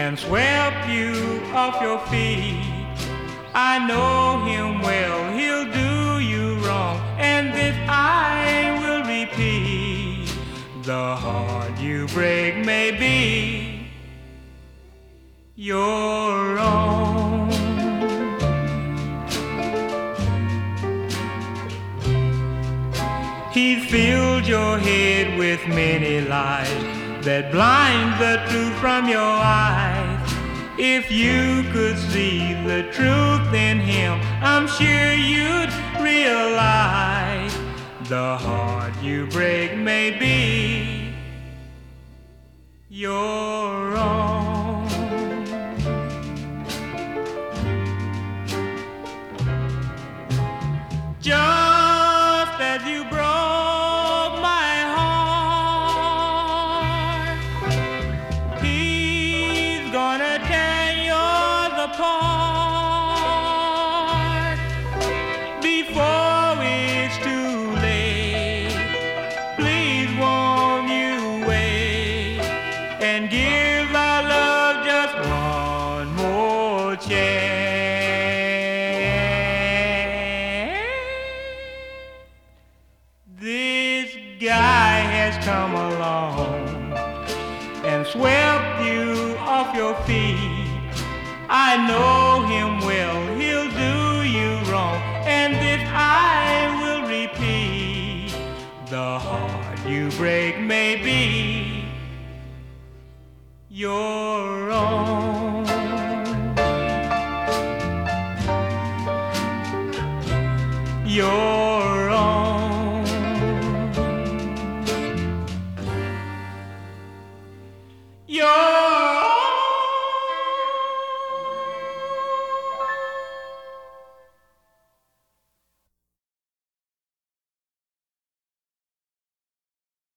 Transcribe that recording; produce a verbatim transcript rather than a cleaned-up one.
and swept you off your feet. I know him well, he'll do you wrong, and this I will repeat. The heart you break may be your own. He filled your head with many lies that blind the truth from your eyes. If you could see the truth in him, I'm sure you'd realize the heart you break may be your own. Just as you broke my heart, he's gonna tear yours apart. Before it's too late, please won't you wait and give our love just one more chance. This guy has come along and swept you off your feet. I know him well, he'll do you wrong, and this I will repeat. The heart you break may be your own. Your own. Your